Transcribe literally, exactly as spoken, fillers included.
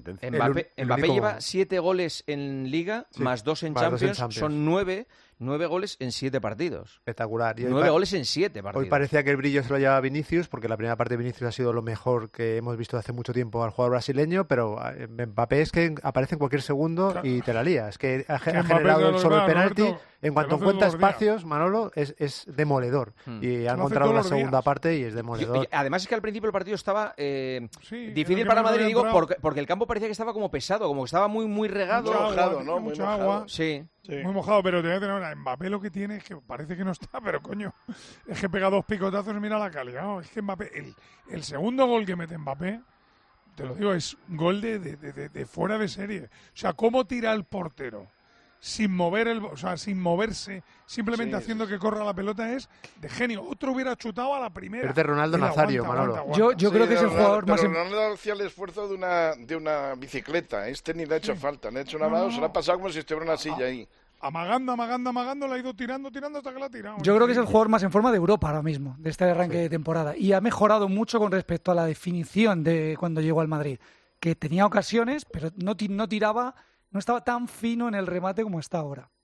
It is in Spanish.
sentencia. Mbappé, el Mbappé único... lleva siete goles en Liga, sí, más dos en, más Champions, dos en Champions, son nueve, nueve goles en siete partidos. Espectacular. Y nueve pa... goles en siete partidos. Hoy parecía que el brillo se lo llevaba Vinicius, porque la primera parte de Vinicius ha sido lo mejor que hemos visto hace mucho tiempo al jugador brasileño, pero Mbappé es que aparece en cualquier segundo claro. y te la lía. Es que ha, ha generado el solo el penalti. Roberto, en cuanto encuentra espacios, Manolo, es, es demoledor. Hmm. Y ha encontrado la segunda días. parte y es demoledor. Y, y, además es que al principio el partido estaba eh, sí, difícil para Madrid, digo, porque, porque el campo parecía que estaba como pesado, como que estaba muy, muy regado. Mucho mojado, agua, ¿no? Muy mojado. Agua. Sí. Sí. Muy mojado, pero te voy a tener una. Mbappé lo que tiene es que parece que no está, pero coño, es que pega dos picotazos y mira la calidad. ¿No? Es que Mbappé, el, el segundo gol que mete Mbappé, te lo digo, es gol de, de, de, de fuera de serie. O sea, cómo tira el portero sin mover el, o sea, sin moverse, simplemente sí, haciendo sí. que corra la pelota es de genio. Otro hubiera chutado a la primera. Es de Ronaldo Mira, Nazario, aguanta, Manolo. Aguanta, Yo, aguanta. yo sí, creo que es el Ronaldo, jugador más... Pero Ronaldo hacía el esfuerzo de una, de una bicicleta. Este ni le ha hecho sí. falta. Le ha hecho una no, mano, no. se le ha pasado como si estuviera en una silla ahí. Amagando, amagando, amagando, la ha ido tirando, tirando hasta que la ha tirado. Yo creo que es el jugador más en forma de Europa ahora mismo, de este arranque sí. de temporada. Y ha mejorado mucho con respecto a la definición de cuando llegó al Madrid. Que tenía ocasiones, pero no, no tiraba, no estaba tan fino en el remate como está ahora.